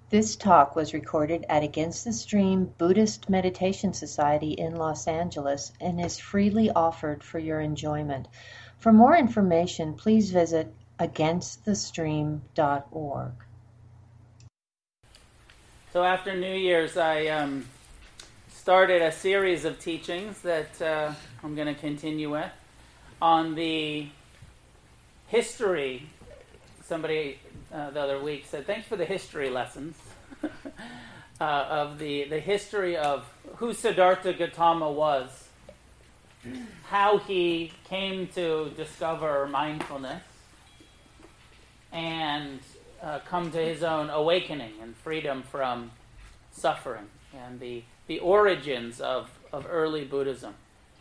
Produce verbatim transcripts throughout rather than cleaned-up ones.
This talk was recorded at Against the Stream Buddhist Meditation Society in Los Angeles and is freely offered for your enjoyment. For more information, please visit against the stream dot org. So after New Year's, I um, started a series of teachings that uh, I'm going to continue with on the history. Somebody uh, the other week said, thanks for the history lessons uh, of the, the history of who Siddhartha Gautama was, how he came to discover mindfulness and uh, come to his own awakening and freedom from suffering, and the, the origins of, of early Buddhism.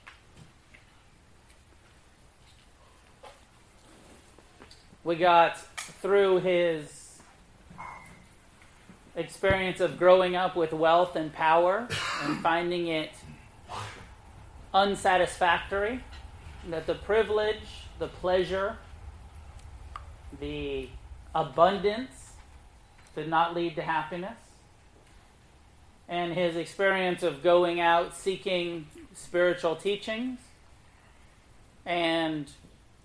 We got through his experience of growing up with wealth and power and finding it unsatisfactory, that the privilege, the pleasure, the abundance did not lead to happiness, and his experience of going out seeking spiritual teachings and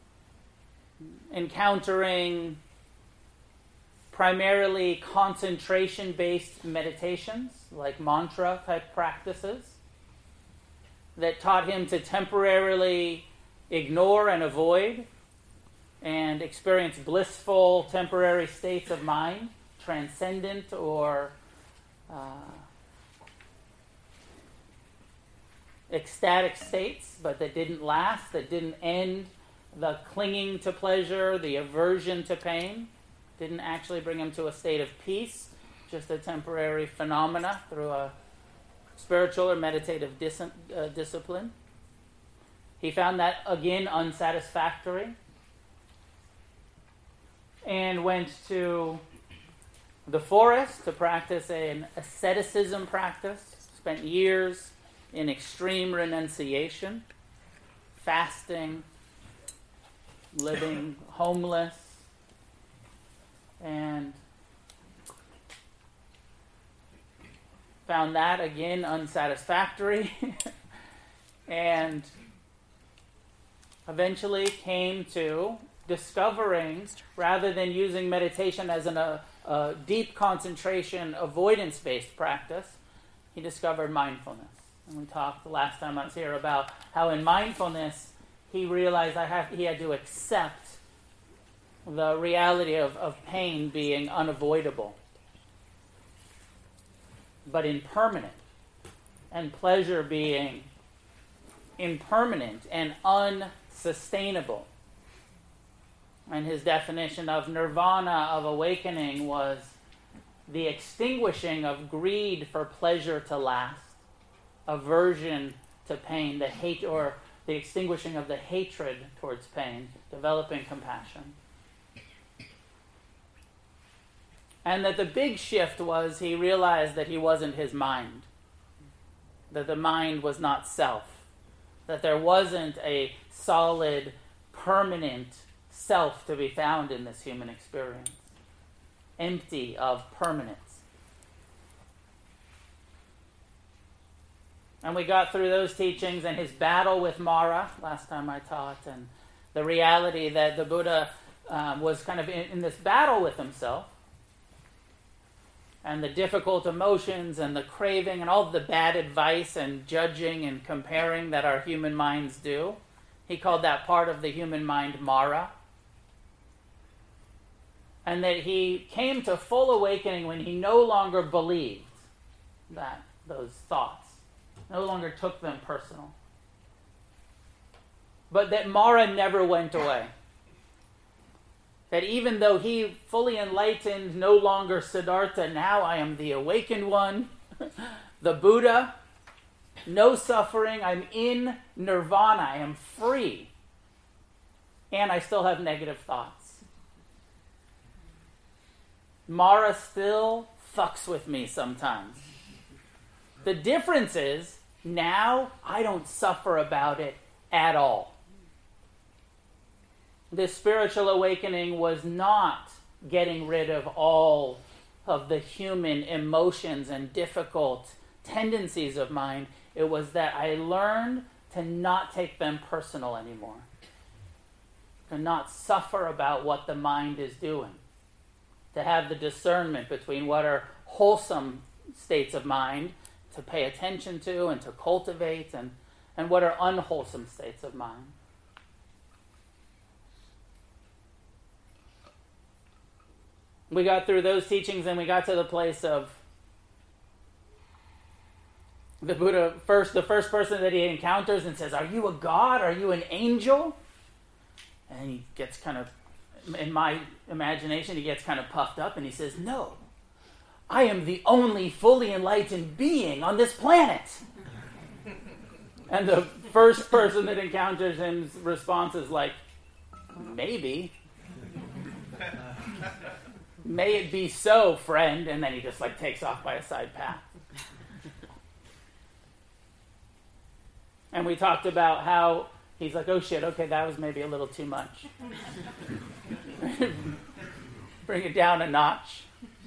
encountering primarily concentration-based meditations, like mantra-type practices, that taught him to temporarily ignore and avoid and experience blissful temporary states of mind, transcendent or uh, ecstatic states, but that didn't last, that didn't end the clinging to pleasure, the aversion to pain, didn't actually bring him to a state of peace, just a temporary phenomena through a spiritual or meditative dis- uh, discipline. He found that, again, unsatisfactory, and went to the forest to practice an asceticism practice, spent years in extreme renunciation, fasting, living homeless, and found that again unsatisfactory, and eventually came to discovering, rather than using meditation as an, a, a deep concentration, avoidance-based practice, he discovered mindfulness. And we talked the last time I was here about how in mindfulness he realized I have, he had to accept the reality of, of pain being unavoidable, but impermanent, and pleasure being impermanent and unsustainable. And his definition of nirvana, of awakening, was the extinguishing of greed for pleasure to last, aversion to pain, the hate or the extinguishing of the hatred towards pain, developing compassion. And that the big shift was he realized that he wasn't his mind, that the mind was not self, that there wasn't a solid, permanent self to be found in this human experience, empty of permanence. And we got through those teachings and his battle with Mara, last time I taught, and the reality that the Buddha um, was kind of in, in this battle with himself, and the difficult emotions and the craving and all of the bad advice and judging and comparing that our human minds do. He called that part of the human mind Mara. And that he came to full awakening when he no longer believed that those thoughts, no longer took them personal. But that Mara never went away. That even though he, fully enlightened, no longer Siddhartha, now I am the awakened one, the Buddha, no suffering, I'm in nirvana, I am free, and I still have negative thoughts. Mara still fucks with me sometimes. The difference is, now I don't suffer about it at all. This spiritual awakening was not getting rid of all of the human emotions and difficult tendencies of mind. It was that I learned to not take them personal anymore, to not suffer about what the mind is doing, to have the discernment between what are wholesome states of mind to pay attention to and to cultivate, and, and what are unwholesome states of mind. We got through those teachings and we got to the place of the Buddha, first, the first person that he encounters and says, "Are you a god? Are you an angel?" And he gets kind of, in my imagination, he gets kind of puffed up and he says, "No, I am the only fully enlightened being on this planet." And the first person that encounters him's response is like, "Maybe. May it be so, friend." And then he just like takes off by a side path. And we talked about how he's like, "Oh shit, okay, that was maybe a little too much. Bring it down a notch."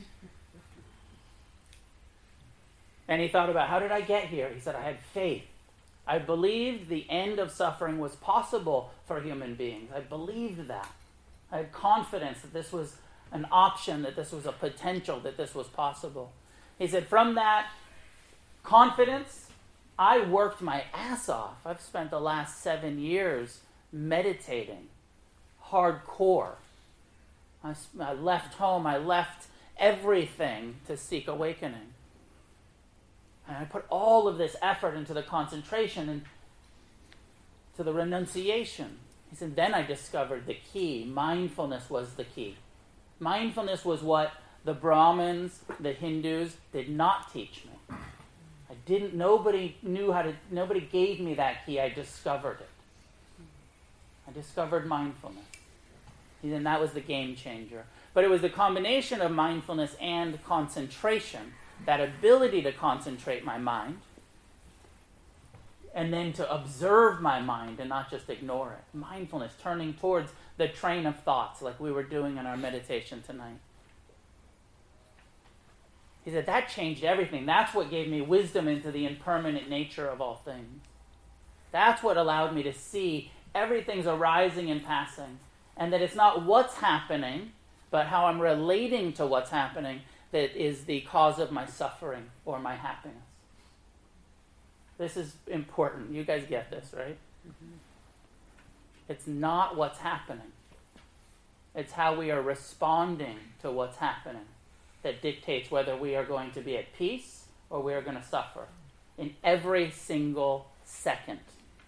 And he thought about, how did I get here? He said, "I had faith. I believed the end of suffering was possible for human beings. I believed that. I had confidence that this was an option, that this was a potential, that this was possible." He said, from that confidence, I worked my ass off. I've spent the last seven years meditating hardcore. I, I left home, I left everything to seek awakening. And I put all of this effort into the concentration and to the renunciation. He said, then I discovered the key. Mindfulness was the key. Mindfulness was what the Brahmins, the Hindus, did not teach me. I didn't, nobody knew how to, nobody gave me that key. I discovered it. I discovered mindfulness. And that was the game changer. But it was the combination of mindfulness and concentration, that ability to concentrate my mind, and then to observe my mind and not just ignore it. Mindfulness, turning towards the train of thoughts like we were doing in our meditation tonight. He said, that changed everything. That's what gave me wisdom into the impermanent nature of all things. That's what allowed me to see everything's arising and passing, and that it's not what's happening, but how I'm relating to what's happening that is the cause of my suffering or my happiness. This is important. You guys get this, right? Mm-hmm. It's not what's happening. It's how we are responding to what's happening that dictates whether we are going to be at peace or we are going to suffer in every single second.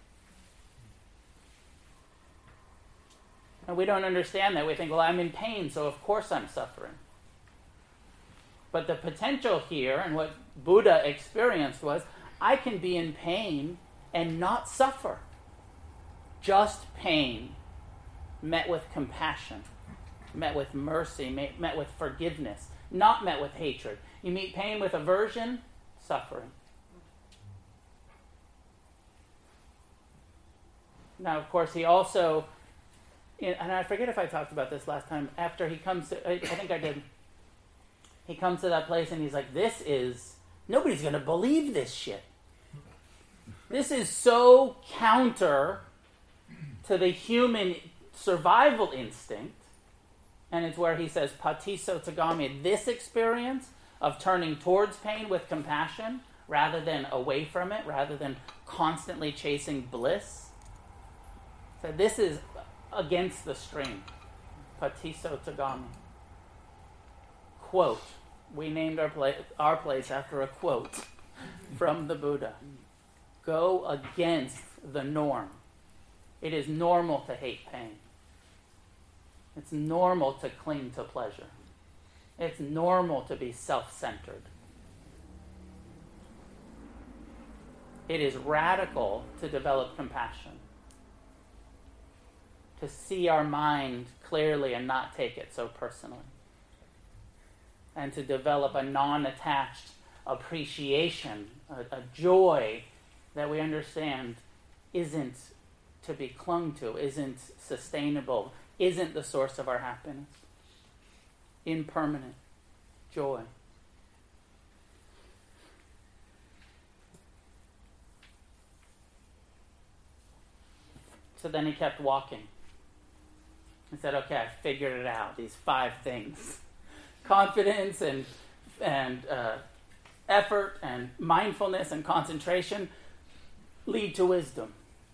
And we don't understand that. We think, well, I'm in pain, so of course I'm suffering. But the potential here, and what Buddha experienced, was I can be in pain and not suffer. Just pain met with compassion, met with mercy, met with forgiveness, not met with hatred. You meet pain with aversion, suffering. Now, of course, he also, and I forget if I talked about this last time, after he comes to, I think I did, he comes to that place and he's like, this is, nobody's going to believe this shit. This is so counter to the human survival instinct. And it's where he says, Patiso Tagami, this experience of turning towards pain with compassion rather than away from it, rather than constantly chasing bliss. So this is against the stream. Patiso Tagami. Quote. We named our, pla- our place after a quote from the Buddha. Go against the norm. It is normal to hate pain. It's normal to cling to pleasure. It's normal to be self-centered. It is radical to develop compassion. To see our mind clearly and not take it so personally. And to develop a non-attached appreciation, a, a joy that we understand isn't to be clung to, isn't sustainable, isn't the source of our happiness. Impermanent. joy. So then he kept walking. He said, okay, I figured it out, these five things. Confidence and, and uh, effort and mindfulness and concentration lead to wisdom.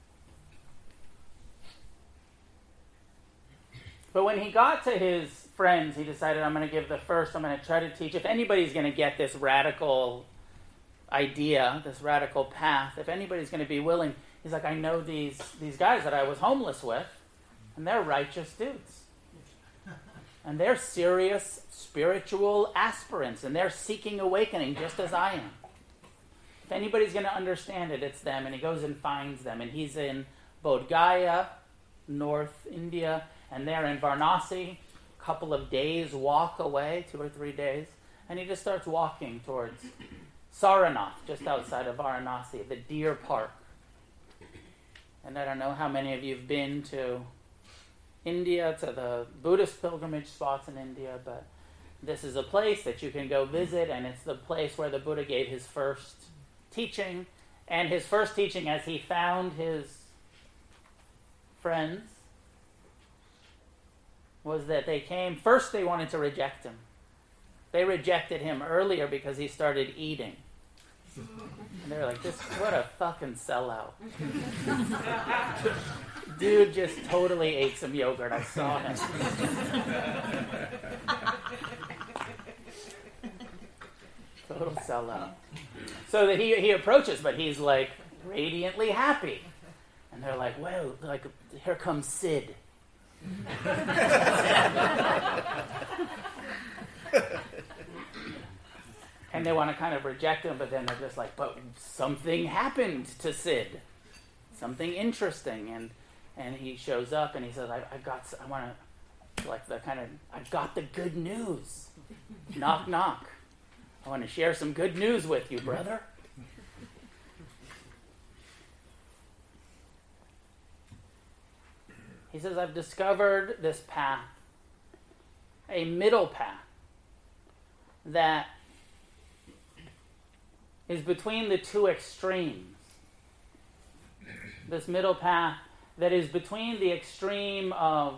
But when he got to his friends, he decided, I'm going to give the first, I'm going to try to teach. If anybody's going to get this radical idea, this radical path, if anybody's going to be willing, he's like, I know these, these guys that I was homeless with, and they're righteous dudes. And they're serious spiritual aspirants, and they're seeking awakening just as I am. If anybody's going to understand it, it's them. And he goes and finds them. And he's in Bodh Gaya, North India, and they're in Varanasi, a couple of days walk away, two or three days. And he just starts walking towards Saranath, just outside of Varanasi, the deer park. And I don't know how many of you have been to India, to the Buddhist pilgrimage spots in India, but this is a place that you can go visit, and it's the place where the Buddha gave his first teaching. And his first teaching, as he found his friends, was that they came, first they wanted to reject him. They rejected him earlier because he started eating. And they were like, "This, what a fucking sellout." Dude just totally ate some yogurt. I saw him. Total sellout. So that he he approaches, but he's like radiantly happy. And they're like, "Whoa, like here comes Sid." And they want to kind of reject him, but then they're just like, but something happened to Sid. Something interesting. And and he shows up and he says, I, I got, I want to, like the kind of, I got the good news. Knock, knock. I want to share some good news with you, brother. He says, I've discovered this path, a middle path, that is between the two extremes. This middle path that is between the extreme of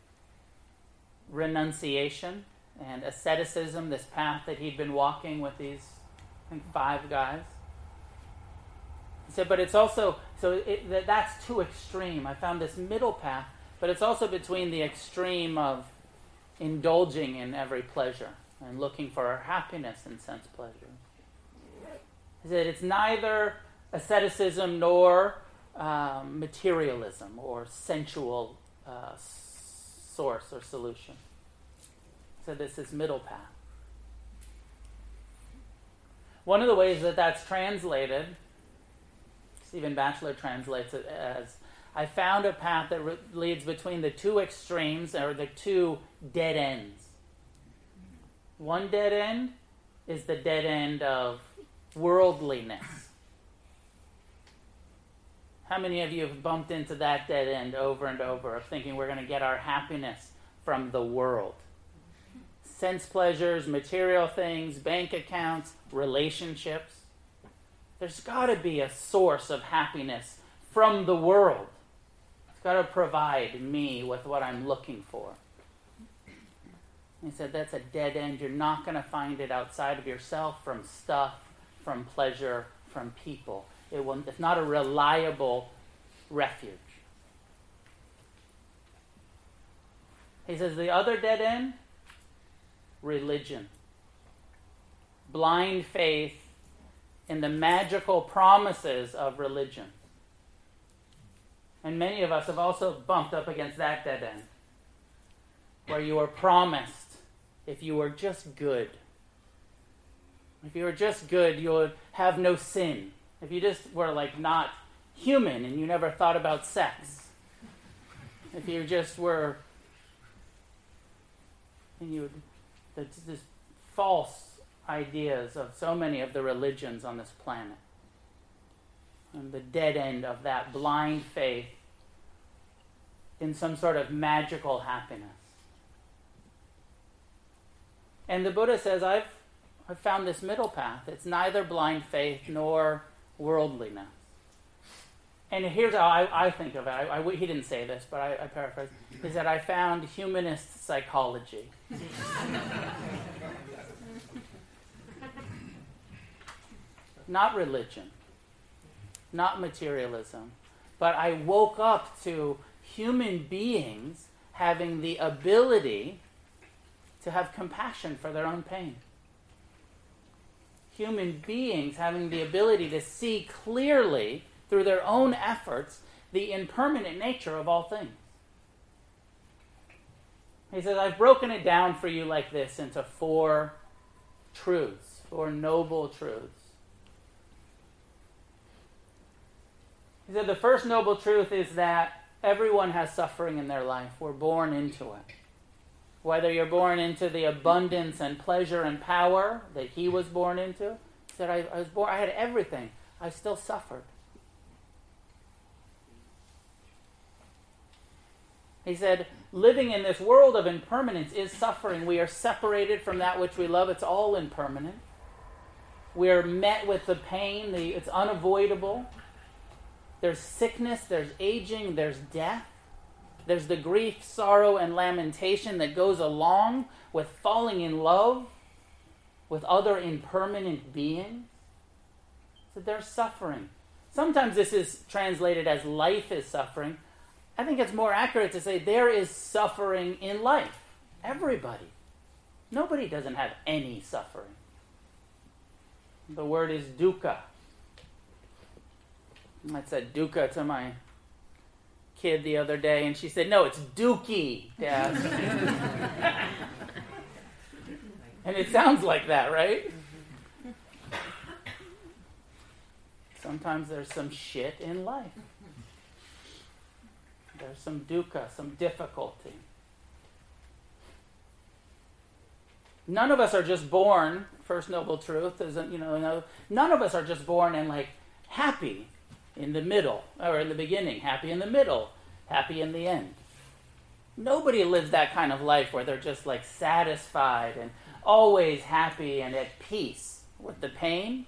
renunciation and asceticism, this path that he'd been walking with these, I think, five guys. He said, but it's also, so it, that, that's too extreme. I found this middle path, but it's also between the extreme of indulging in every pleasure and looking for happiness in sense pleasure. He said it's neither asceticism nor um, materialism or sensual uh, source or solution. So this is middle path. One of the ways that that's translated, Stephen Batchelor translates it as, I found a path that re- leads between the two extremes, or the two dead ends. One dead end is the dead end of worldliness. How many of you have bumped into that dead end over and over of thinking we're going to get our happiness from the world? Sense pleasures, material things, bank accounts, relationships. There's got to be a source of happiness from the world. It's got to provide me with what I'm looking for. He said that's a dead end. You're not going to find it outside of yourself, from stuff, from pleasure, from people. It will, it's not a reliable refuge. He says the other dead end, religion. Blind faith in the magical promises of religion. And many of us have also bumped up against that dead end, where you are promised, if you were just good, if you were just good, you would have no sin. If you just were like not human and you never thought about sex. If you just were, and you would, that's this false ideas of so many of the religions on this planet. And the dead end of that blind faith in some sort of magical happiness. And the Buddha says, I've, I've found this middle path. It's neither blind faith nor worldliness. And here's how I, I think of it. I, I, he didn't say this, but I, I paraphrase. He said, I found humanist psychology. Not religion, not materialism, but I woke up to human beings having the ability to have compassion for their own pain. Human beings having the ability to see clearly through their own efforts the impermanent nature of all things. He says, I've broken it down for you like this into four truths, four noble truths. He said the first noble truth is that everyone has suffering in their life. We're born into it. Whether you're born into the abundance and pleasure and power that he was born into. He said, I, I was born, I had everything. I still suffered. He said, living in this world of impermanence is suffering. We are separated from that which we love. It's all impermanent. We are met with the pain. The, it's unavoidable. There's sickness, there's aging, there's death. There's the grief, sorrow, and lamentation that goes along with falling in love with other impermanent beings. So there's suffering. Sometimes this is translated as life is suffering. I think it's more accurate to say there is suffering in life. Everybody. Nobody doesn't have any suffering. The word is dukkha. I said dukkha to my kid the other day, and she said, no, it's dookie, Dad. And it sounds like that, right? Sometimes there's some shit in life. There's some dukkha, some difficulty. None of us are just born, first noble truth, is, you know, none of us are just born and like happy in the middle, or in the beginning, happy in the middle, happy in the end. Nobody lives that kind of life where they're just like satisfied and always happy and at peace with the pain.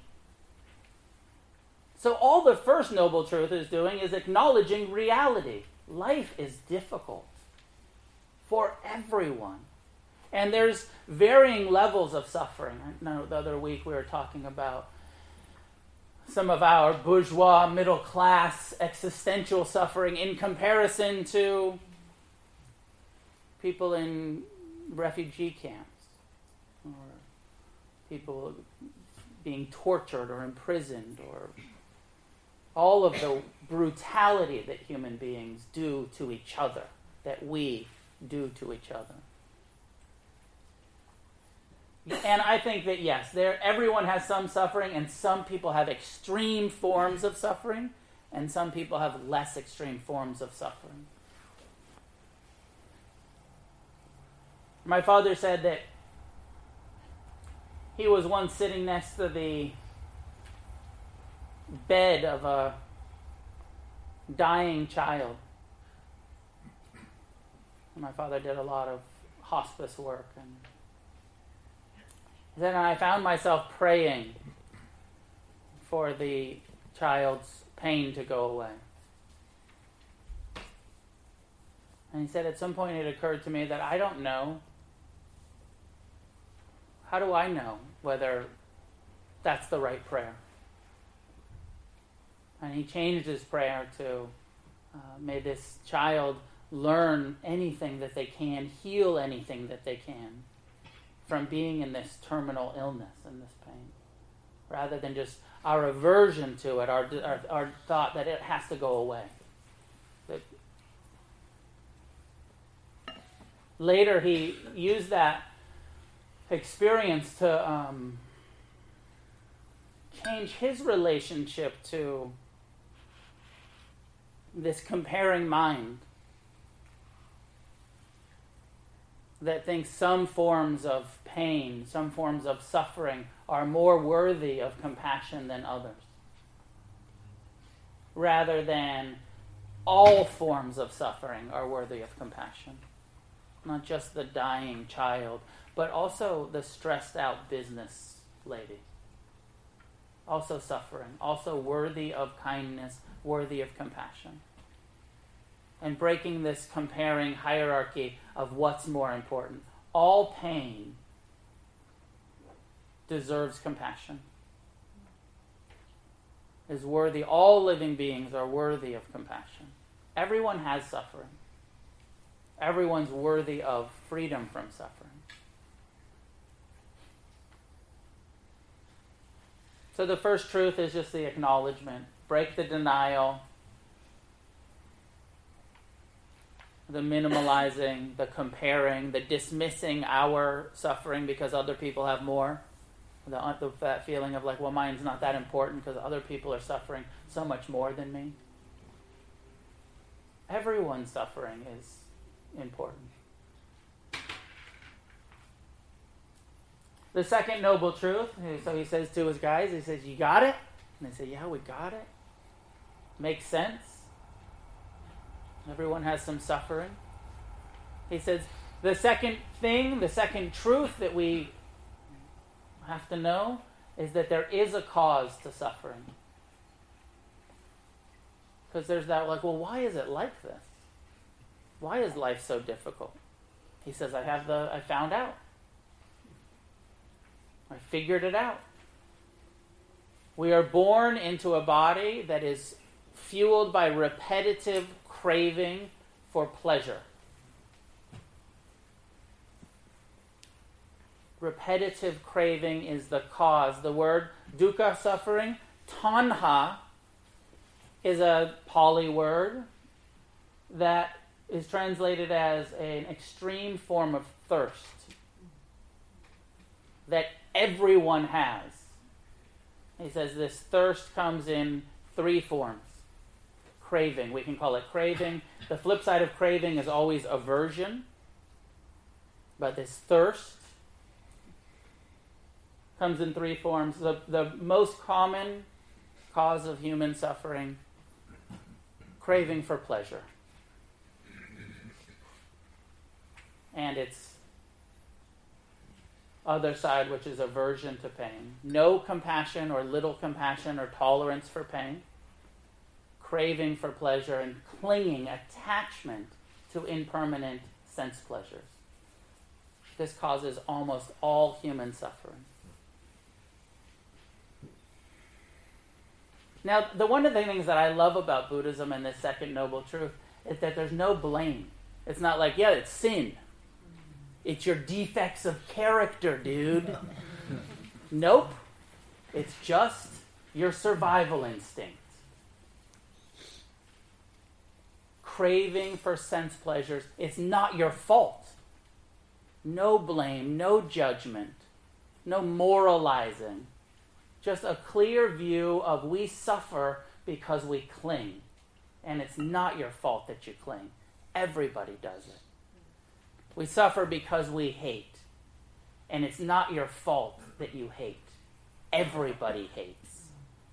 So all the first noble truth is doing is acknowledging reality. Life is difficult for everyone. And there's varying levels of suffering. I know the other week we were talking about some of our bourgeois, middle-class, existential suffering in comparison to people in refugee camps or people being tortured or imprisoned or all of the brutality that human beings do to each other, that we do to each other. And I think that, yes, there everyone has some suffering, and some people have extreme forms of suffering, and some people have less extreme forms of suffering. My father said that he was once sitting next to the bed of a dying child. My father did a lot of hospice work, and then I found myself praying for the child's pain to go away. And he said at some point it occurred to me that I don't know. How do I know whether that's the right prayer? And he changed his prayer to, uh, may this child learn anything that they can, heal anything that they can from being in this terminal illness and this pain, rather than just our aversion to it, our our, our thought that it has to go away. That later he used that experience to um, change his relationship to this comparing mind that thinks some forms of pain, some forms of suffering are more worthy of compassion than others, rather than all forms of suffering are worthy of compassion. Not just the dying child, but also the stressed out business lady. Also suffering, also worthy of kindness, worthy of compassion. And breaking this comparing hierarchy of what's more important. All pain deserves compassion. Is worthy, all living beings are worthy of compassion. Everyone has suffering. Everyone's worthy of freedom from suffering. So the first truth is just the acknowledgement. Break the denial, the minimalizing, the comparing, the dismissing our suffering because other people have more. The, the that feeling of like, well, mine's not that important because other people are suffering so much more than me. Everyone's suffering is important. The second noble truth, so he says to his guys, he says, you got it? And they say, yeah, we got it. Makes sense. Everyone has some suffering. He says, the second thing, the second truth that we have to know is that there is a cause to suffering. Because there's that like, well, why is it like this? Why is life so difficult? He says, I have the, I found out. I figured it out. We are born into a body that is fueled by repetitive craving for pleasure. Repetitive craving is the cause. The word dukkha, suffering, tanha, is a Pali word that is translated as an extreme form of thirst that everyone has. He says this thirst comes in three forms. Craving, we can call it craving. The flip side of craving is always aversion. But this thirst comes in three forms. The, the most common cause of human suffering, craving for pleasure. And its other side, which is aversion to pain. No compassion or little compassion or tolerance for pain. Craving for pleasure and clinging, attachment to impermanent sense pleasures. This causes almost all human suffering. Now, the one of the things that I love about Buddhism and this second noble truth is that there's no blame. It's not like, yeah, it's sin. It's your defects of character, dude. Nope. It's just your survival instinct. Craving for sense pleasures. It's not your fault. No blame, no judgment, no moralizing. Just a clear view of we suffer because we cling. And it's not your fault that you cling. Everybody does it. We suffer because we hate. And it's not your fault that you hate. Everybody hates.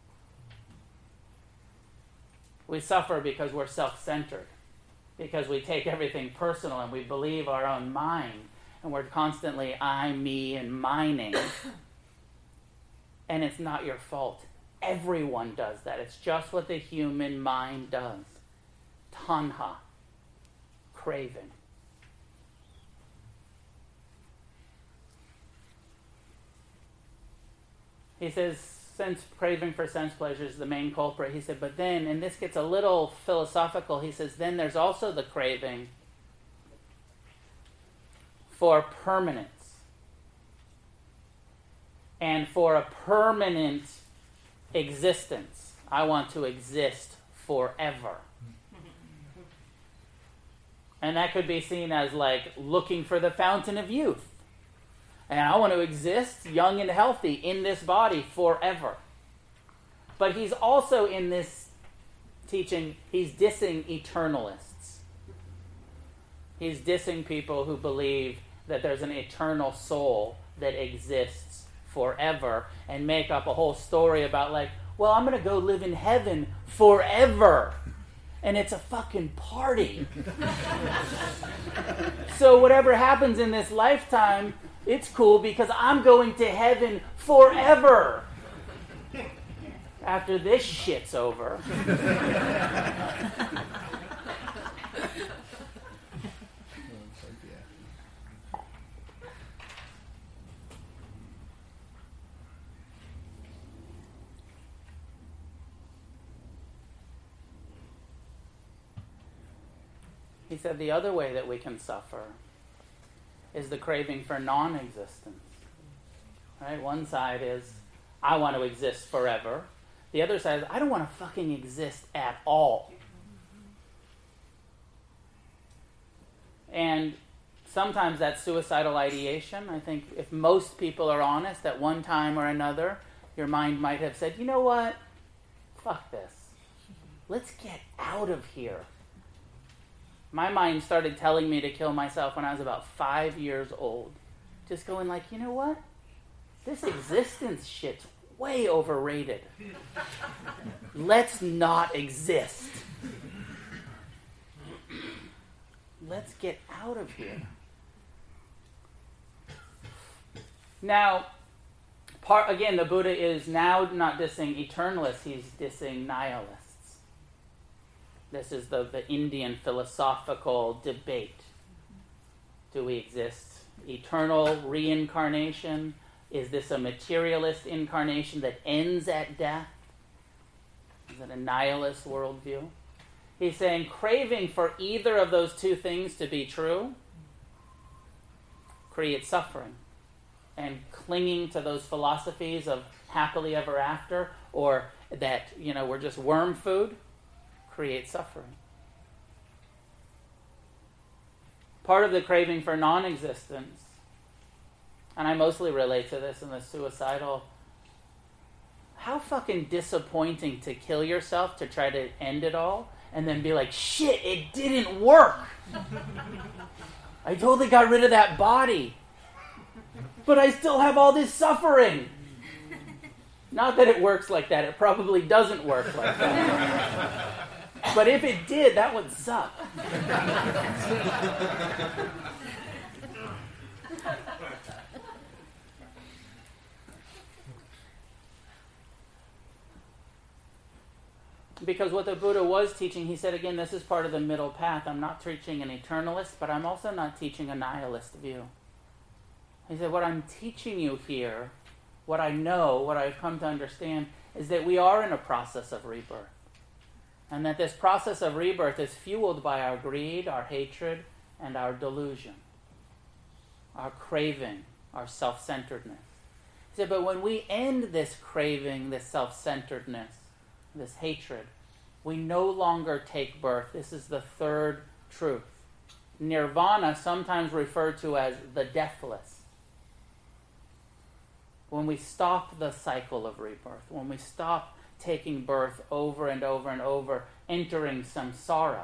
We suffer because we're self-centered. Because we take everything personal and we believe our own mind. And we're constantly I, me, and mining. And it's not your fault. Everyone does that. It's just what the human mind does. Tanha. Craving. He says, sense craving for sense pleasure is the main culprit. He said, but then, and this gets a little philosophical, he says, then there's also the craving for permanence. And for a permanent existence. I want to exist forever. And that could be seen as like looking for the fountain of youth. And I want to exist young and healthy in this body forever. But he's also in this teaching, he's dissing eternalists. He's dissing people who believe that there's an eternal soul that exists forever and make up a whole story about like, well, I'm going to go live in heaven forever. And it's a fucking party. So whatever happens in this lifetime, It's cool because I'm going to heaven forever after this shit's over. He said the other way that we can suffer is the craving for non-existence. Right? One side is, I want to exist forever. The other side is, I don't want to fucking exist at all. And sometimes that's suicidal ideation. I think if most people are honest, at one time or another, your mind might have said, you know what? Fuck this. Let's get out of here. My mind started telling me to kill myself when I was about five years old. Just going like, you know what? This existence shit's way overrated. Let's not exist. Let's get out of here. Now, part again, the Buddha is now not dissing eternalists, he's dissing nihilists. This is the, the Indian philosophical debate. Do we exist? Eternal reincarnation? Is this a materialist incarnation that ends at death? Is it a nihilist worldview? He's saying craving for either of those two things to be true creates suffering. And clinging to those philosophies of happily ever after, or that, you know, we're just worm food, creates suffering. Part of the craving for non-existence, and I mostly relate to this in the suicidal, how fucking disappointing to kill yourself to try to end it all, and then be like, shit, it didn't work. I totally got rid of that body, but I still have all this suffering. Not that it works like that. It probably doesn't work like that. But if it did, that would suck. Because what the Buddha was teaching, he said, again, this is part of the middle path. I'm not teaching an eternalist, but I'm also not teaching a nihilist view. He said, what I'm teaching you here, what I know, what I've come to understand, is that we are in a process of rebirth. And that this process of rebirth is fueled by our greed, our hatred, and our delusion. Our craving, our self-centeredness. He said, but when we end this craving, this self-centeredness, this hatred, we no longer take birth. This is the third truth. Nirvana, sometimes referred to as the deathless. When we stop the cycle of rebirth, when we stop taking birth over and over and over, entering samsara.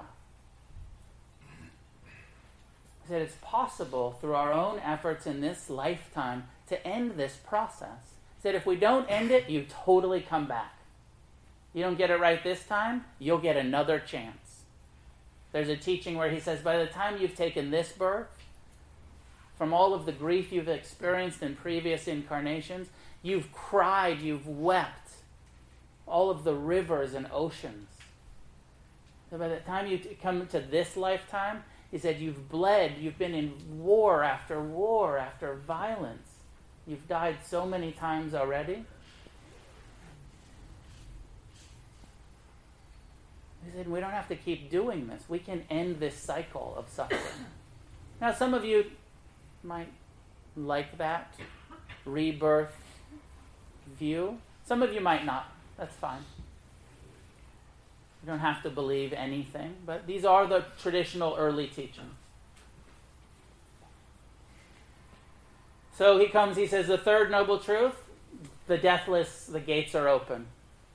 He said it's possible through our own efforts in this lifetime to end this process. He said if we don't end it, you totally come back. You don't get it right this time, you'll get another chance. There's a teaching where he says by the time you've taken this birth, from all of the grief you've experienced in previous incarnations, you've cried, you've wept, all of the rivers and oceans. So by the time you come to this lifetime, he said you've bled, you've been in war after war after violence. You've died so many times already. He said we don't have to keep doing this. We can end this cycle of suffering. Now some of you might like that rebirth view. Some of you might not. That's fine. You don't have to believe anything, but these are the traditional early teachings. So he comes, he says, the third noble truth, the deathless, the gates are open.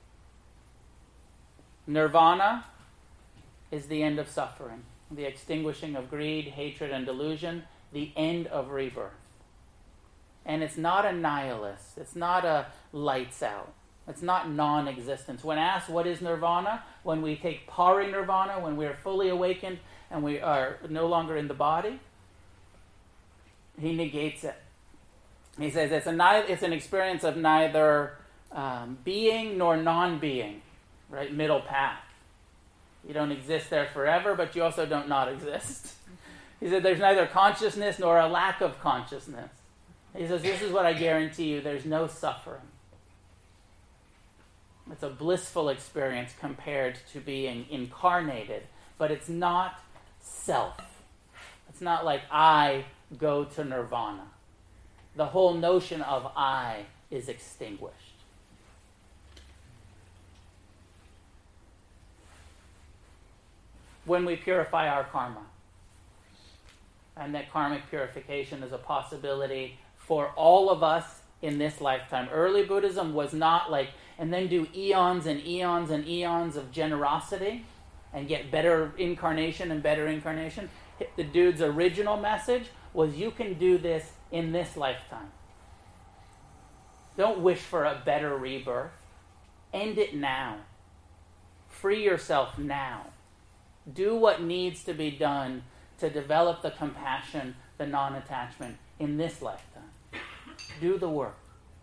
Nirvana is the end of suffering, the extinguishing of greed, hatred, and delusion, the end of rebirth. And it's not a nihilist. It's not a lights out. It's not non-existence. When asked what is nirvana, when we take parinirvana, when we are fully awakened and we are no longer in the body, he negates it. He says it's a ni- it's an experience of neither um, being nor non-being, right? Middle path. You don't exist there forever, but you also don't not exist. He said there's neither consciousness nor a lack of consciousness. He says this is what I guarantee you, there's no suffering. It's a blissful experience compared to being incarnated, but it's not self. It's not like I go to nirvana. The whole notion of I is extinguished. When we purify our karma, and that karmic purification is a possibility for all of us in this lifetime. Early Buddhism was not like, and then do eons and eons and eons of generosity and get better incarnation and better incarnation. The dude's original message was you can do this in this lifetime. Don't wish for a better rebirth. End it now. Free yourself now. Do what needs to be done to develop the compassion, the non-attachment in this lifetime. Do the work.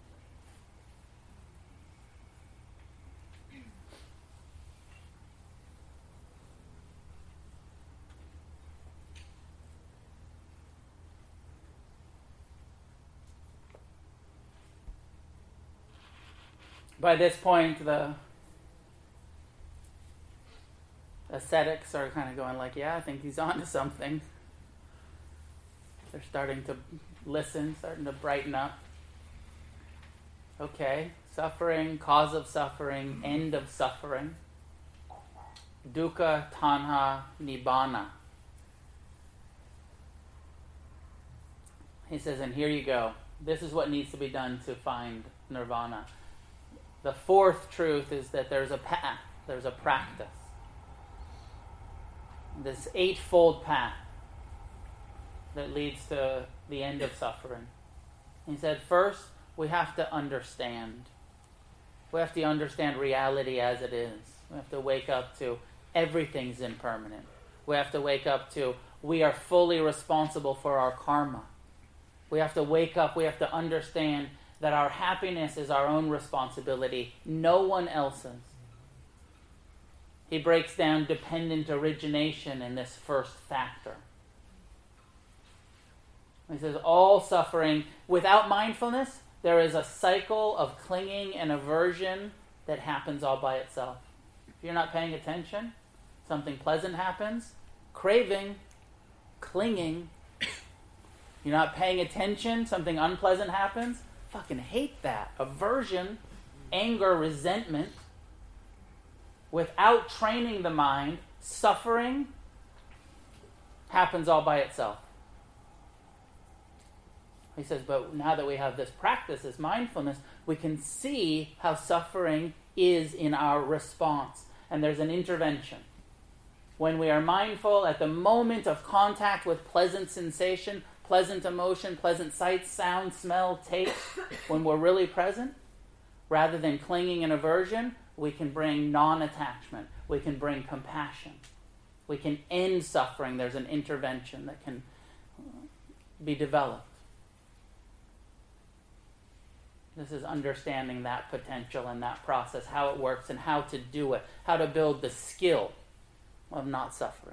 By this point, the ascetics are kind of going like, yeah, I think he's on to something. They're starting to listen, starting to brighten up. Okay, suffering, cause of suffering, end of suffering. Dukkha, tanha, nibbana. He says, and here you go. This is what needs to be done to find nirvana. The fourth truth is that there's a path, there's a practice. This eightfold path that leads to the end of suffering. He said, first, we have to understand. We have to understand reality as it is. We have to wake up to everything's impermanent. We have to wake up to we are fully responsible for our karma. We have to wake up, we have to understand that our happiness is our own responsibility, no one else's. He breaks down dependent origination in this first factor. He says, all suffering, without mindfulness, there is a cycle of clinging and aversion that happens all by itself. If you're not paying attention, something pleasant happens, craving, clinging. You're not paying attention, something unpleasant happens, fucking hate that. Aversion, anger, resentment. Without training the mind, suffering happens all by itself. He says, but now that we have this practice, this mindfulness, we can see how suffering is in our response. And there's an intervention. When we are mindful, at the moment of contact with pleasant sensation, pleasant emotion, pleasant sight, sound, smell, taste, when we're really present, rather than clinging and aversion, we can bring non-attachment. We can bring compassion. We can end suffering. There's an intervention that can be developed. This is understanding that potential and that process, how it works and how to do it, how to build the skill of not suffering.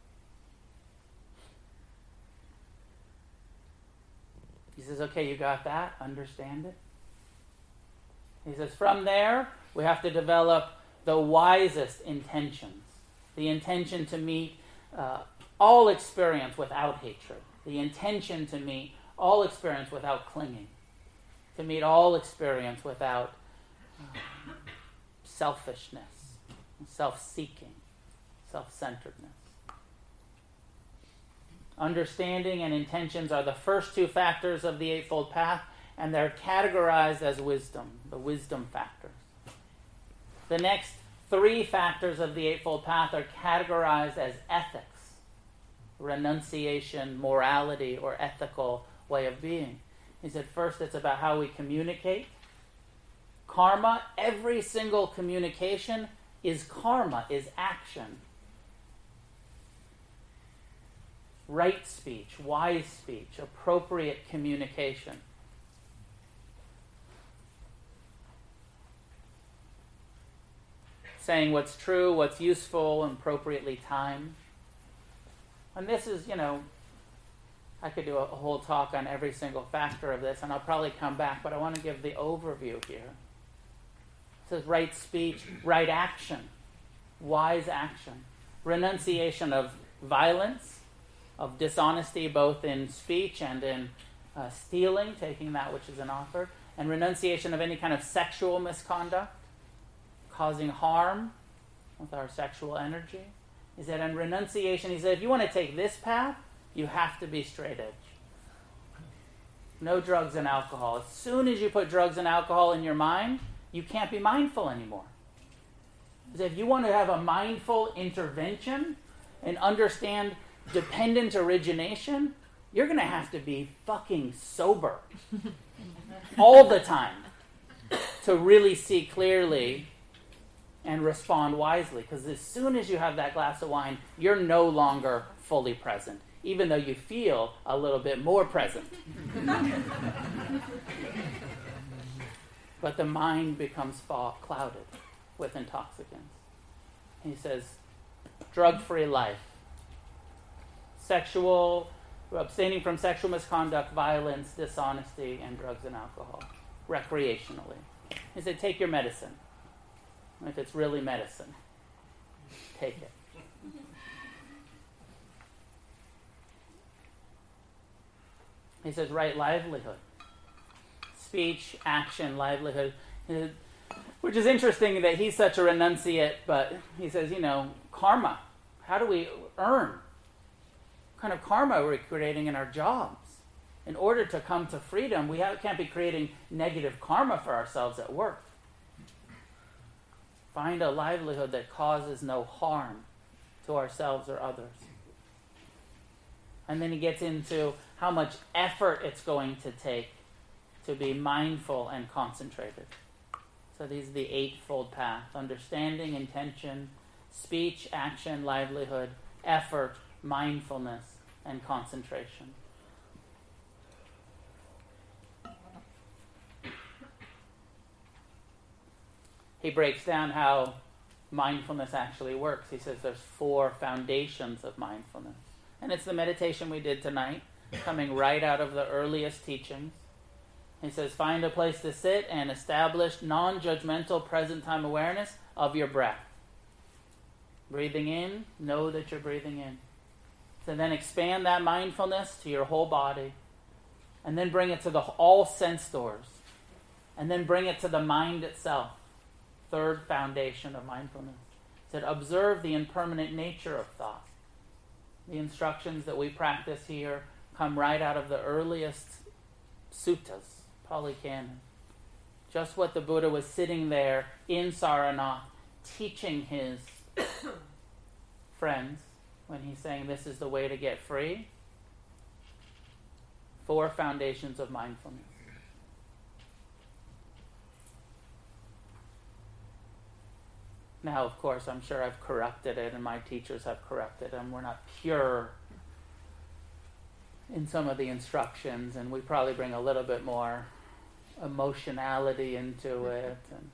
He says, okay, you got that? Understand it? He says, from there, we have to develop the wisest intentions. The intention to meet uh, all experience without hatred. The intention to meet all experience without clinging. To meet all experience without uh, selfishness, self-seeking, self-centeredness. Understanding and intentions are the first two factors of the Eightfold Path, and they're categorized as wisdom, the wisdom factors. The next three factors of the Eightfold Path are categorized as ethics, renunciation, morality, or ethical way of being. He said first it's about how we communicate. Karma, every single communication is karma, is action. Right speech, wise speech, appropriate communication saying what's true, what's useful, and appropriately timed. And this is, you know, I could do a, a whole talk on every single factor of this, and I'll probably come back, but I want to give the overview here. It says right speech, right action, wise action, renunciation of violence, of dishonesty, both in speech and in uh, stealing, taking that which is an offer, and renunciation of any kind of sexual misconduct, causing harm with our sexual energy. He said, and renunciation, he said, if you want to take this path, you have to be straight edge. No drugs and alcohol. As soon as you put drugs and alcohol in your mind, you can't be mindful anymore. He said, if you want to have a mindful intervention and understand dependent origination, you're going to have to be fucking sober all the time to really see clearly and respond wisely. Because as soon as you have that glass of wine, you're no longer fully present, even though you feel a little bit more present. But the mind becomes fog clouded with intoxicants. He says, drug-free life, sexual, abstaining from sexual misconduct, violence, dishonesty, and drugs and alcohol, recreationally. He said, take your medicine. If it's really medicine, take it. He says, right livelihood. Speech, action, livelihood. Which is interesting that he's such a renunciate, but he says, you know, karma. How do we earn? What kind of karma are we creating in our jobs? In order to come to freedom, we have, can't be creating negative karma for ourselves at work. Find a livelihood that causes no harm to ourselves or others. And then he gets into how much effort it's going to take to be mindful and concentrated. So these are the eightfold path: understanding, intention, speech, action, livelihood, effort, mindfulness, and concentration. He breaks down how mindfulness actually works. He says there's four foundations of mindfulness. And it's the meditation we did tonight, coming right out of the earliest teachings. He says, find a place to sit and establish non-judgmental present-time awareness of your breath. Breathing in, know that you're breathing in. So then expand that mindfulness to your whole body. And then bring it to the all sense doors. And then bring it to the mind itself. Third foundation of mindfulness. He said, observe the impermanent nature of thought. The instructions that we practice here come right out of the earliest suttas, Pali Canon. Just what the Buddha was sitting there in Saranath, teaching his friends when he's saying this is the way to get free. Four foundations of mindfulness. Now, of course, I'm sure I've corrupted it, and my teachers have corrupted it, and we're not pure in some of the instructions, and we probably bring a little bit more emotionality into it, and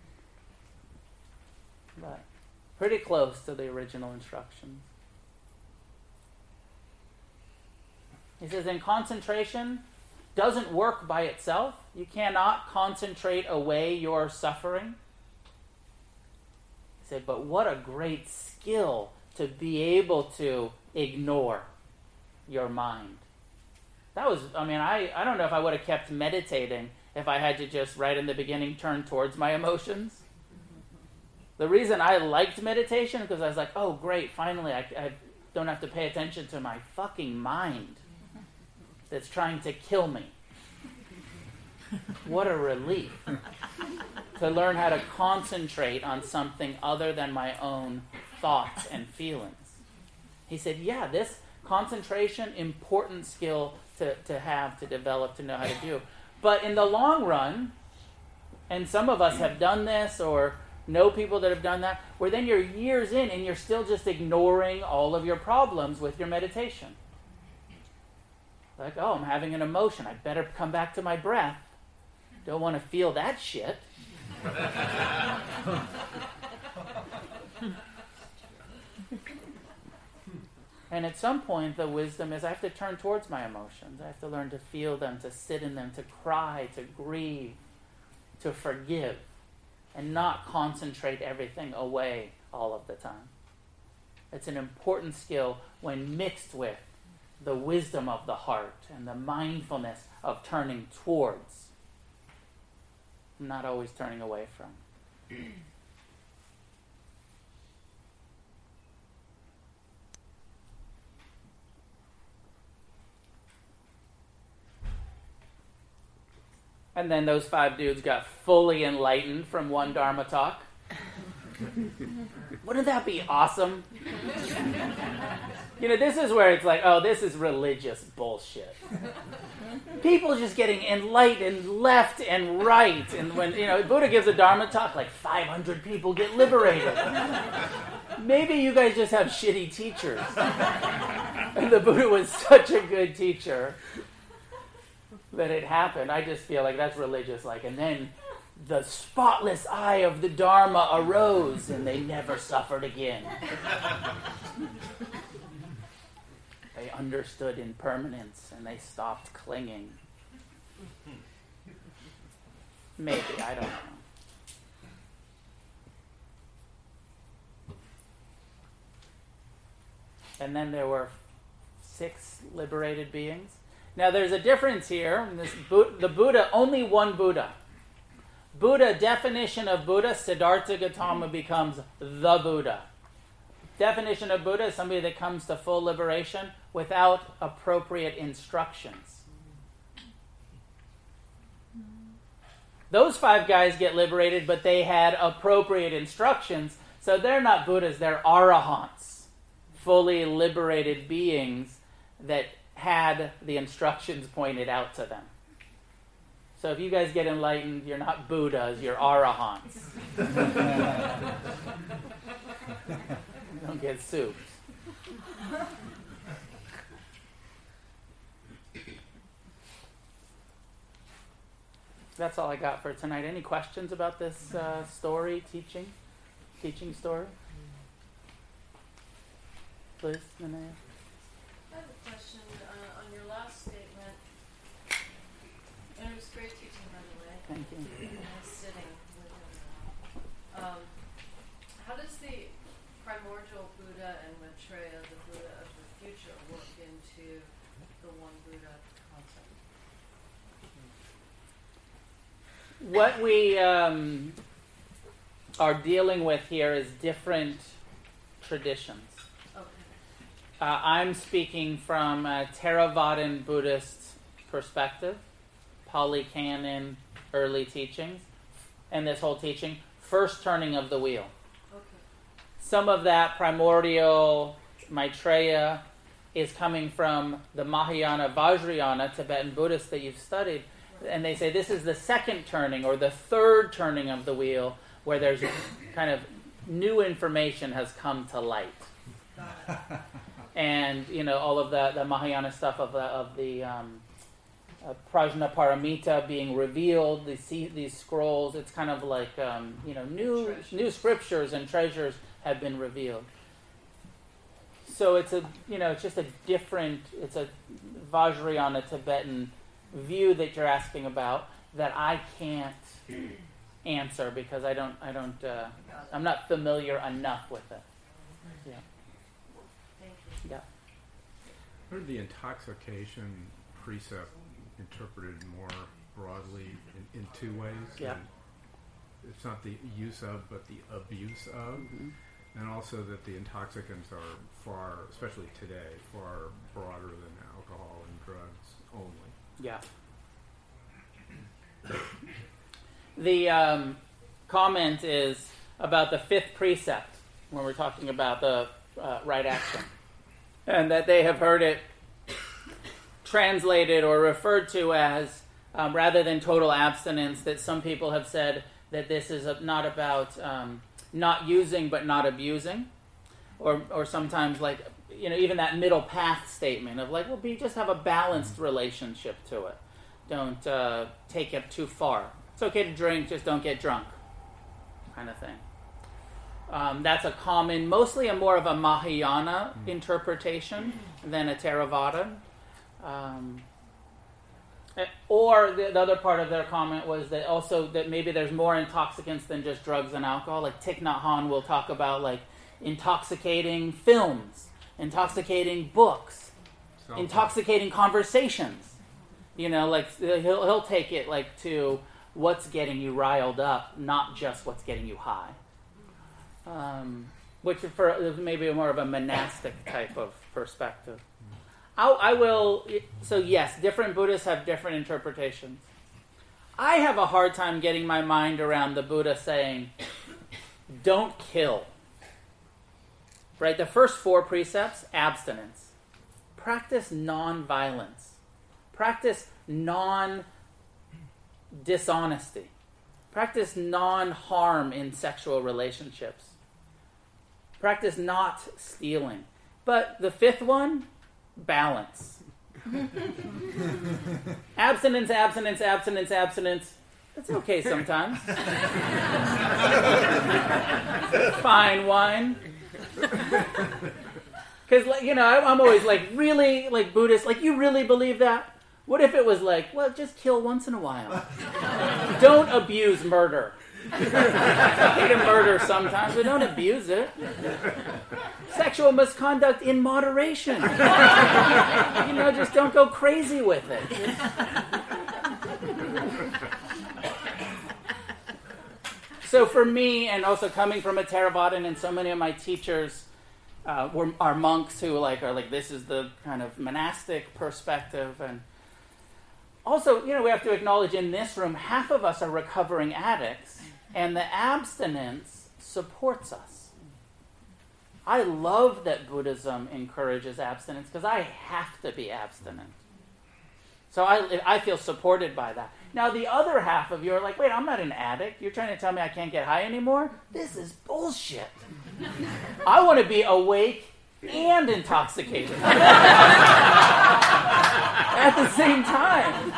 but pretty close to the original instructions. He says, and concentration doesn't work by itself. You cannot concentrate away your suffering. He said, but what a great skill to be able to ignore your mind. That was, I mean, I, I don't know if I would have kept meditating if I had to just right in the beginning turn towards my emotions. The reason I liked meditation because I was like, oh, great, finally I, I don't have to pay attention to my fucking mind that's trying to kill me. What a relief. To learn how to concentrate on something other than my own thoughts and feelings. He said, yeah, this concentration, important skill to, to have, to develop, to know how to do. But in the long run, and some of us have done this or know people that have done that, where then you're years in and you're still just ignoring all of your problems with your meditation. Like, oh, I'm having an emotion. I better come back to my breath. Don't want to feel that shit. And at some point, the wisdom is I have to turn towards my emotions. I have to learn to feel them, to sit in them, to cry, to grieve, to forgive, and not concentrate everything away all of the time. It's an important skill when mixed with the wisdom of the heart and the mindfulness of turning towards, not always turning away from. And then those five dudes got fully enlightened from one Dharma talk. Wouldn't that be awesome? You know, this is where it's like, oh, this is religious bullshit. People just getting enlightened left and right. And when, you know, Buddha gives a Dharma talk, like five hundred people get liberated. Maybe you guys just have shitty teachers. And the Buddha was such a good teacher that it happened. I just feel like that's religious. Like, and then the spotless eye of the Dharma arose, and they never suffered again. They understood impermanence, and they stopped clinging. Maybe, I don't know. And then there were six liberated beings. Now, there's a difference here. In this, the Buddha, only one Buddha. Buddha, definition of Buddha, Siddhartha Gautama becomes the Buddha. Definition of Buddha is somebody that comes to full liberation without appropriate instructions. Those five guys get liberated, but they had appropriate instructions, so they're not Buddhas, they're arahants, fully liberated beings that had the instructions pointed out to them. So if you guys get enlightened, you're not Buddhas, you're arahants. Don't get souped. That's all I got for tonight. Any questions about this uh, story, teaching, teaching story? Please, Nanaya. I have a question uh, on your last statement. And it was great teaching, by the way. Thank you. Nice sitting with him. Um, how does the primordial Buddha and Maitreya, the Buddha of the future, work into the one Buddha concept? What we um, are dealing with here is different traditions. Okay. Uh, I'm speaking from a Theravadan Buddhist perspective, Pali Canon, early teachings, and this whole teaching, first turning of the wheel. Okay. Some of that primordial Maitreya is coming from the Mahayana Vajrayana, Tibetan Buddhists that you've studied, and they say this is the second turning or the third turning of the wheel where there's kind of new information has come to light. And, you know, all of the, the Mahayana stuff of the, of the um, uh, Prajnaparamita being revealed, these, these scrolls, it's kind of like, um, you know, new Treasures. new scriptures and treasures have been revealed. So it's a, you know, it's just a different, it's a Vajrayana Tibetan view that you're asking about that I can't answer because I don't, I don't, uh, I'm not familiar enough with it. Yeah. Thank you. Yeah. I heard the intoxication precept interpreted more broadly in, in two ways. Yeah. And it's not the use of, but the abuse of. Mm-hmm. And also that the intoxicants are far, especially today, far broader than alcohol and drugs only. Yeah. The um, comment is about the fifth precept when we're talking about the uh, right action. And that they have heard it translated or referred to as, um, rather than total abstinence, that some people have said that this is a, not about um, not using but not abusing. Or, or sometimes like, you know, even that middle path statement of like, well, be just have a balanced relationship to it. Don't uh, take it too far. It's okay to drink, just don't get drunk, kind of thing. Um, that's a common, mostly a more of a Mahayana interpretation than a Theravada. Um, or the, the other part of their comment was that also that maybe there's more intoxicants than just drugs and alcohol. Like Thich Nhat Hanh will talk about like intoxicating films, intoxicating books, so intoxicating conversations. You know, like he'll he'll take it like to what's getting you riled up, not just what's getting you high. Um, which for maybe more of a monastic type of perspective. I'll, I will. So yes, different Buddhists have different interpretations. I have a hard time getting my mind around the Buddha saying, "Don't kill." Right? The first four precepts: abstinence, practice non-violence, practice non-dishonesty, practice non-harm in sexual relationships, practice not stealing. But the fifth one, balance. abstinence, abstinence, abstinence, abstinence. It's okay sometimes. Fine wine. Because, you know, I'm always like, really, like Buddhist, like, you really believe that? What if it was like, well, just kill once in a while. Don't abuse murder. It's okay to murder sometimes, but don't abuse it. Sexual misconduct in moderation. You know, just don't go crazy with it. So for me, and also coming from a Theravadan, and so many of my teachers uh, were are monks who like are like this is the kind of monastic perspective, and also, you know, we have to acknowledge in this room, half of us are recovering addicts, and the abstinence supports us. I love that Buddhism encourages abstinence because I have to be abstinent. So I, I feel supported by that. Now the other half of you are like, wait, I'm not an addict. You're trying to tell me I can't get high anymore? This is bullshit. I want to be awake and intoxicated at the same time.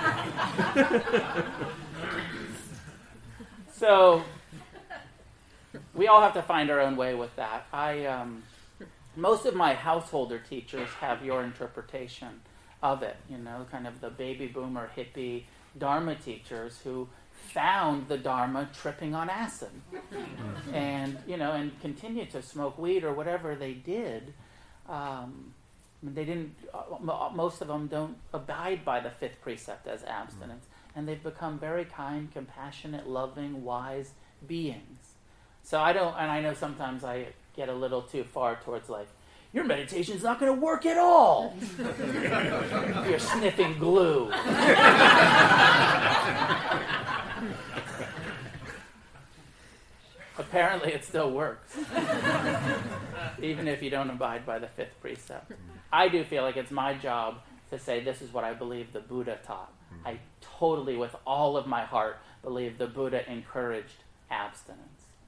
So we all have to find our own way with that. I um, most of my householder teachers have your interpretation of it, you know, kind of the baby boomer hippie Dharma teachers who found the Dharma tripping on acid and, you know, and continued to smoke weed or whatever they did. Um, they didn't, uh, most of them don't abide by the fifth precept as abstinence, and they've become very kind, compassionate, loving, wise beings. So I don't, and I know sometimes I get a little too far towards like, your meditation's not going to work at all. You're sniffing glue. Apparently it still works. Even if you don't abide by the fifth precept. I do feel like it's my job to say this is what I believe the Buddha taught. I totally, with all of my heart, believe the Buddha encouraged abstinence.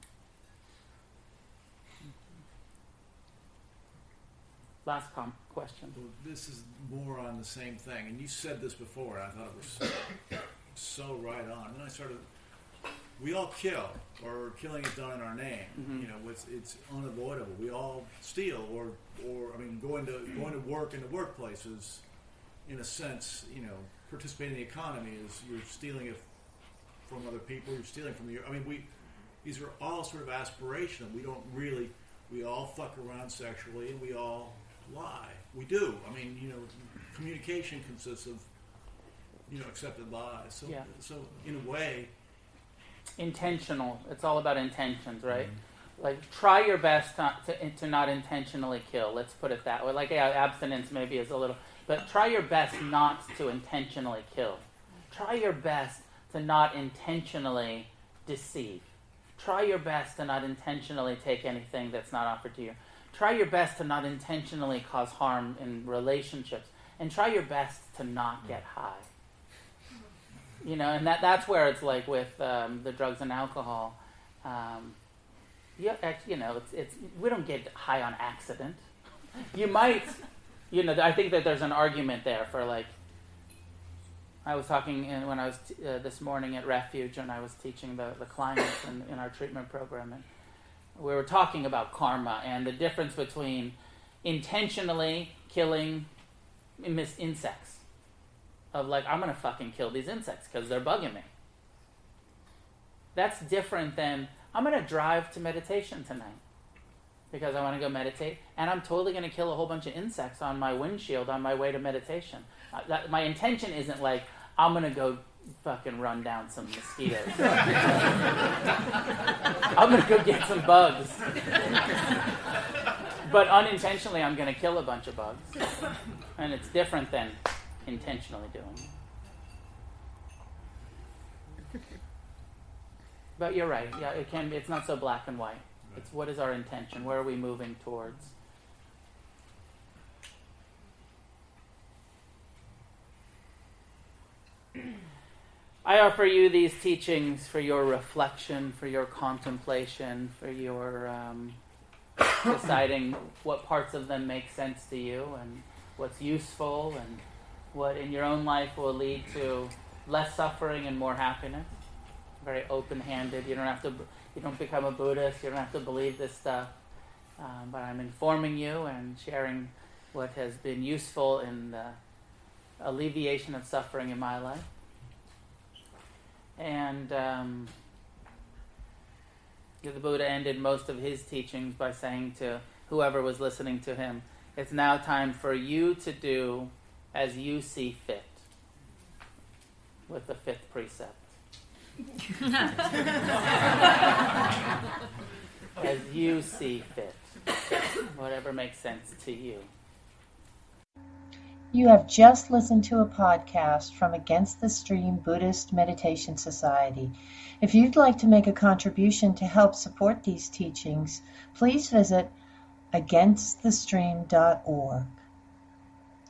Last com- question. Well, this is more on the same thing, and you said this before, and I thought it was so, so right on. And I started, we all kill, or killing is done in our name. Mm-hmm. You know, it's, it's unavoidable. We all steal, or, or I mean, going to going to work in the workplace is, in a sense, you know, participating in the economy is you're stealing it from other people. You're stealing from your. I mean, we these are all sort of aspirational. We don't really. We all fuck around sexually, and we all lie. We do. I mean, you know, communication consists of, you know, accepted lies. So, yeah. so in a way, intentional. It's all about intentions, right? Mm-hmm. Like, try your best not to, to not intentionally kill. Let's put it that way. Like, yeah, abstinence maybe is a little, but try your best not to intentionally kill. Try your best to not intentionally deceive. Try your best to not intentionally take anything that's not offered to you. Try your best to not intentionally cause harm in relationships. And try your best to not get high. You know, and that that's where it's like with um, the drugs and alcohol. Um, you, you know, it's, it's we don't get high on accident. You might, you know, I think that there's an argument there for like, I was talking in, when I was t- uh, this morning at Refuge, and I was teaching the, the clients in, in our treatment program. And we were talking about karma and the difference between intentionally killing insects. Of like, I'm going to fucking kill these insects because they're bugging me. That's different than, I'm going to drive to meditation tonight because I want to go meditate, and I'm totally going to kill a whole bunch of insects on my windshield on my way to meditation. Uh, that, my intention isn't like, I'm going to go fucking run down some mosquitoes. I'm going to go get some bugs. But unintentionally, I'm going to kill a bunch of bugs. And it's different than intentionally doing it. But you're right. Yeah, it can. It's not so black and white. It's what is our intention? Where are we moving towards? I offer you these teachings for your reflection, for your contemplation, for your um, deciding what parts of them make sense to you and what's useful and what in your own life will lead to less suffering and more happiness. Very open-handed. You don't have to. You don't become a Buddhist. You don't have to believe this stuff. Um, but I'm informing you and sharing what has been useful in the alleviation of suffering in my life. And um, the Buddha ended most of his teachings by saying to whoever was listening to him, "It's now time for you to do as you see fit," with the fifth precept. As you see fit, whatever makes sense to you. You have just listened to a podcast from Against the Stream Buddhist Meditation Society. If you'd like to make a contribution to help support these teachings, please visit against the stream dot org.